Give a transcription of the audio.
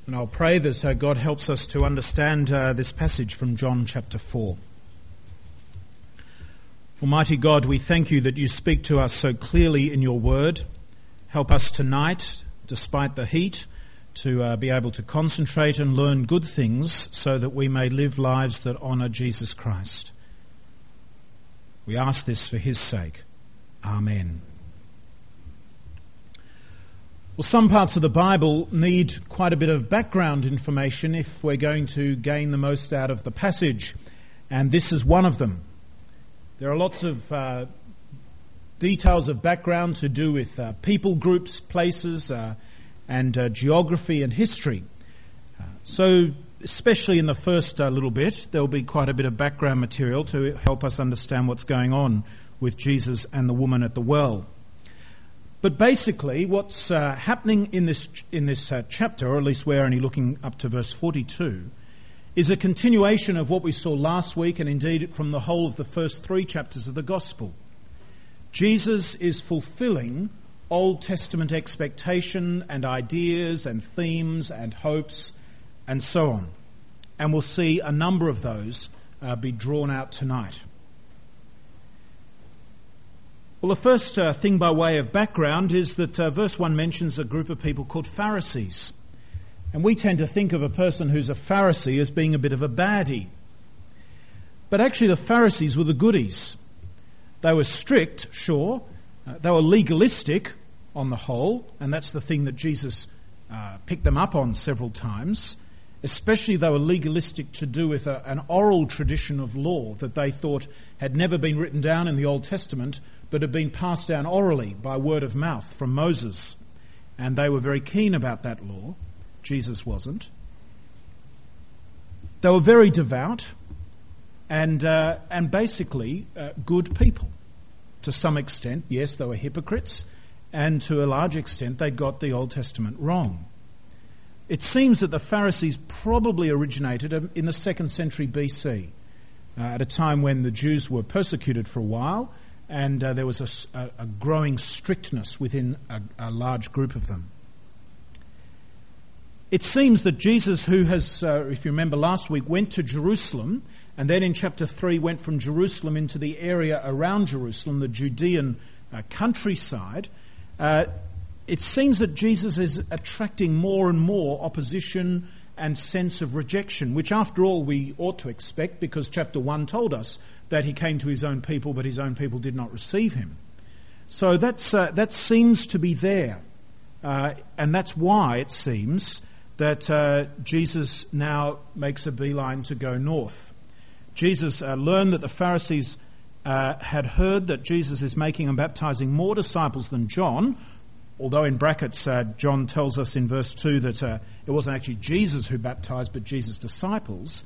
And I'll pray that God helps us to understand this passage from John chapter 4. Almighty God, we thank you that you speak to us so clearly in your word. Help us tonight, despite the heat, to be able to concentrate and learn good things so that we may live lives that honour Jesus Christ. We ask this for his sake. Amen. Well, some parts of the Bible need quite a bit of background information if we're going to gain the most out of the passage, and this is one of them. There are lots of details of background to do with people groups, places, and geography and history. So, especially in the first little bit, there'll be quite a bit of background material to help us understand what's going on with Jesus and the woman at the well. But basically, what's happening in this chapter, or at least we're only looking up to verse 42, is a continuation of what we saw last week, and indeed from the whole of the first 3 chapters of the Gospel. Jesus is fulfilling Old Testament expectation and ideas and themes and hopes and so on. And we'll see a number of those be drawn out tonight. Well, the first thing by way of background is that verse 1 mentions a group of people called Pharisees. And we tend to think of a person who's a Pharisee as being a bit of a baddie. But actually the Pharisees were the goodies. They were strict, sure. They were legalistic on the whole, and that's the thing that Jesus picked them up on several times. Especially they were legalistic to do with an oral tradition of law that they thought had never been written down in the Old Testament, but had been passed down orally by word of mouth from Moses. And they were very keen about that law. Jesus wasn't. They were very devout and basically good people. To some extent, yes, they were hypocrites, and to a large extent they got the Old Testament wrong. It seems that the Pharisees probably originated in the 2nd century BC, at a time when the Jews were persecuted for a while, and there was a growing strictness within a large group of them. It seems that Jesus, who has, if you remember last week, went to Jerusalem, and then in chapter 3 went from Jerusalem into the area around Jerusalem, the Judean countryside. It seems that Jesus is attracting more and more opposition and sense of rejection, which after all we ought to expect, because chapter 1 told us that he came to his own people, but his own people did not receive him. So that seems to be there. And that's why it seems that Jesus now makes a beeline to go north. Jesus learned that the Pharisees had heard that Jesus is making and baptizing more disciples than John, although in brackets John tells us in verse 2 that it wasn't actually Jesus who baptized, but Jesus' disciples.